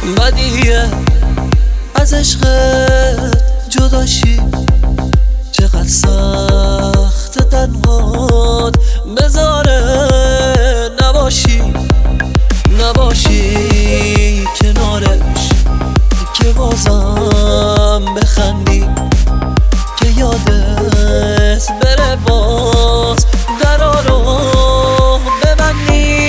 بدیه از عشقت جداشی، چقدر سخت تنهات بذاره نباشی کنارش، که بازم بخندی، که یادت بره باز درا رو ببندی.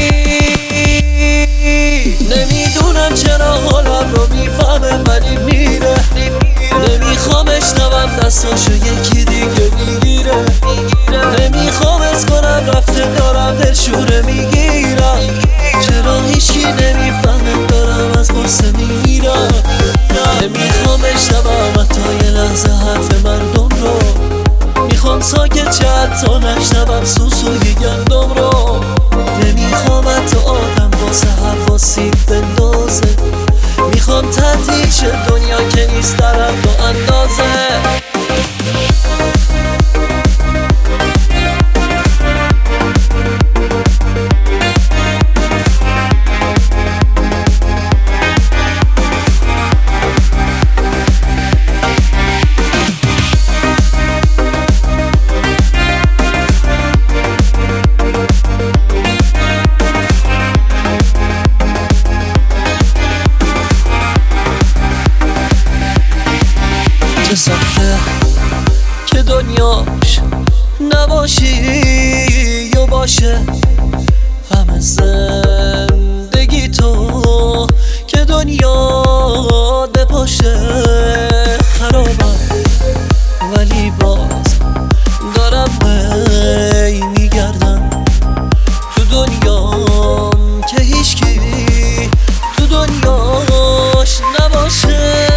نمیدونم چرا حالم رو میفهمه ولی میره، نمیخوام اشنوم دستاشو یکی دیگه میگیره، نمیخوام از کنم رفته دارم دلشوره میگیرم، چرا هیچی نمیفهمه دارم از غصه میرم. نمیخوام اشنوم حتی یه لحظه حرف مردم رو، میخوام ساکت چه حتی نشنوم سوسوی گندم رو، نمیخوام حتی آدم واسه حواسی بندازه، میخوام تعطیل شه دنیا که نیست در حد و اندازه. چه سخته که دنیاش نباشی یا باشه، همه زندگی تو که دنیا بپاشه. خرابم ولی باز دارم میگردم تو دنیام که هیچکی تو دنیاش نباشه.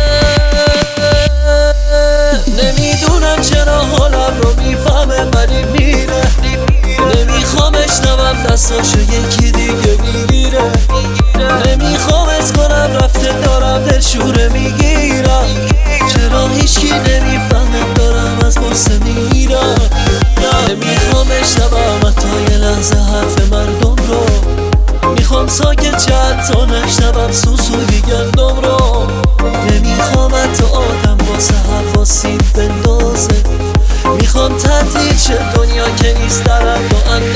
نمیدونم چرا حالم رو میفهمه ولی میره، نمیخوام اشنوم دستاشو یکی دیگه میگیره، نمیخوام از کنم رفته دارم دلشوره میگیرم، چرا هیچکی نمیفهمه دارم از غصه میرم. نمیخوام اشنوم حتی یه لحظه حرف مردم رو، میخوام ساکت چه حتی نشنوم سوسوی گندم رو، نمیخوام حتی آدم واسه حواسی بندازه، میخوام تعطیل شه دنیا که نیست در حد و